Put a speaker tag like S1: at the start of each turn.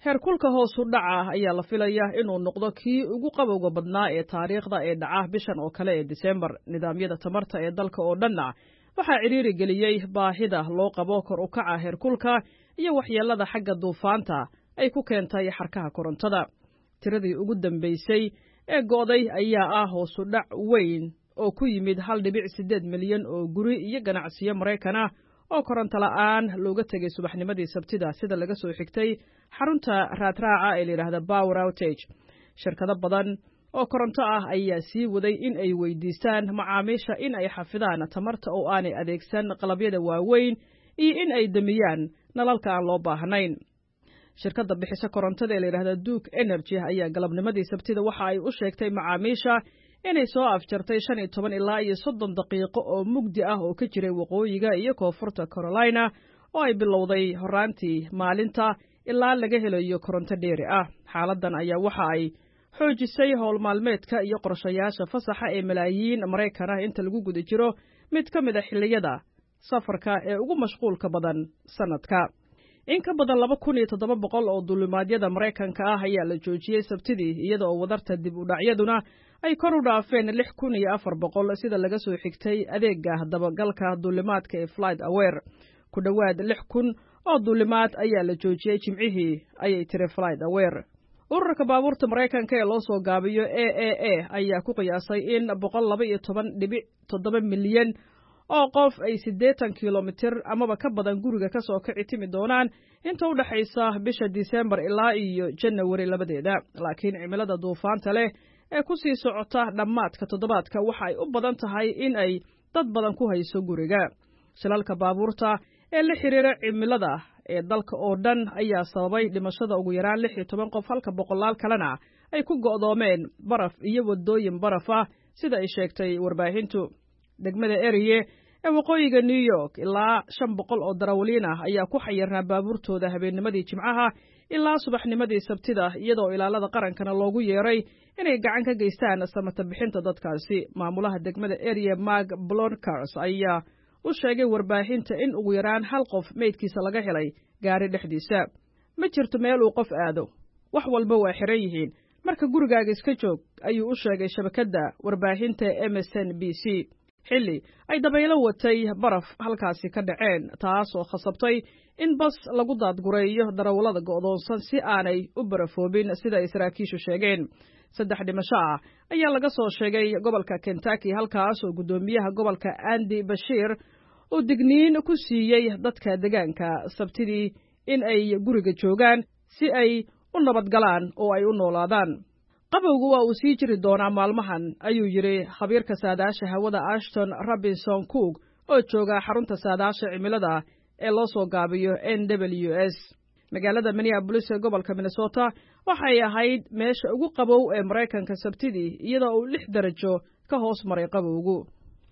S1: heerkulka hoos u dhaca ayaa la filayaa inuu noqdo kii ugu qabowga badnaa ee taariikhda ee dhaca bishan oo kale ee Diseembar. Nidaamyada tamarta ee dalka oo dhanna waxaa ciriiri geliyey baahida loo qabo kor u kaca heerkulka iyo waxyeelada xagga duufaanta ay ku keentay xarkaha korontada. Tiradii ugu dambeysay ee go'day ayaa ah hoos u dhac weyn oo ku yimid 1.8 milyan oo guri iyo ganacsiyo Mareykan ah oo koronto la'aan looga tegay subaxnimadii Sabtida sida laga soo xigtay xarunta raadraaca ee la yiraahdo Power Outage. Shirkado badan oo koronto ah ayaa sii waday in ay weydiistaan macaamiisha in ay xafidaan tamarta oo aanay adeegsan qalabyada waaweyn iyo in ay damiyaan nalalka aan loo baahnayn. Shirkadda bixisa korontada ee la yiraahdo Duke Energy ayaa galabnimadii Sabtida waxa ay u sheegtay macaamiisha inay soo afjartay 15 ilaa 30 daqiiqo oo mugdi ah oo ka jiray waqooyiga iyo koonfurta Carolina oo ay bilowday horaantii maalinta ilaa laga helayo koronto dheeri ah. Xaaladdan ayaa waxa ay xoojisay howl maalmeedka iyo qorshayaasha fasaxa ee malaayiin Mareykan ah inta lagu guda jiro mid ka mid ah xilliyada safarka ee ugu mashquulka badan sanadka. In ka badan 2,700 oo duulimaadyada Mareykanka ah ayaa la joojiyey Sabtidii iyada oo wadarta dib u dhacyaduna ay kor u dhaafeen 6,400 sida laga soo xigtay adeegga dabagalka duulimaadka ee FlightAware. Ku dhawaad 6,000 oo duulimaad ayaa la joojiyey Jimcihii ayay tiri FlightAware. Ururka baabuurta Mareykanka ee loo soo gaabiyo AAA ayaa ku qiyaasay in 112.7 milyan oo qof ay 80 kilomitir amaba ka badan guriga ka soo kici timi doonaan inta u dhaxaysa bisha Diseembar ilaa iyo January labadeeda. Laakiin cimilada duufaanta leh ee ku sii socota dhammaadka toddobaadka waxa ay u badan tahay in ay dad badan ku hayso guriga. Shilalka baabuurta ee la xiriira cimilada ee dalka oo dhan ayaa sababay dhimashada ugu yaraan 16 qof halka boqolaal kalena ay ku go'doomeen baraf iyo wadooyin baraf ah sida ay sheegtay warbaahintu. Degmada Erie ee waqooyiga New York ilaa 500 oo darawaliin ah ayaa ku xayirnaa baabuurtooda habeennimadii Jimcaha ilaa subaxnimadii Sabtida iyadoo ilaalada qarankana loogu yeeray inay gacan ka geystaan samata bixinta dadkaasi. Maamulaha degmada Erie Mark Blonkers ayaa u sheegay warbaahinta in ugu yaraan hal qof meydkiisa laga helay gaari dhexdiisa. Ma jirto meel uu qof aado, wax walba waa xiran yihiin, marka gurigaaga iska joog, ayuu u sheegay shabakadda warbaahinta MSNBC. Xilli ay dabaylo watay baraf halkaasi ka dhaceen taasoo khasabtay in bas lagu daadgureeyo darawallada go'doonsan si aanay u barafoobin sida ay saraakiishu sheegeen. 3 dhimasho ah ayaa laga soo sheegay gobolka Kentucky halkaas oo gudoomiyaha gobolka Andy Bashir uu digniin ku siiyey dadka deegaanka Sabtidii in ay guriga joogaan si ay u nabadgalaan oo ay u noolaadaan. Qabowgu waa uu sii jiri doonaa maalmahan ayuu yiri khabiirka saadaasha hawada Ashton Robinson Cook oo jooga xarunta saadaasha cimilada ee loo soo gaabiyo NWS. Magaalada Minneapolis ee gobolka Minnesota waxay ahayd meesha ugu qabow ee Mareykanka Sabtidii iyadoo uu 6 darajo ka hoos maray qabowgu.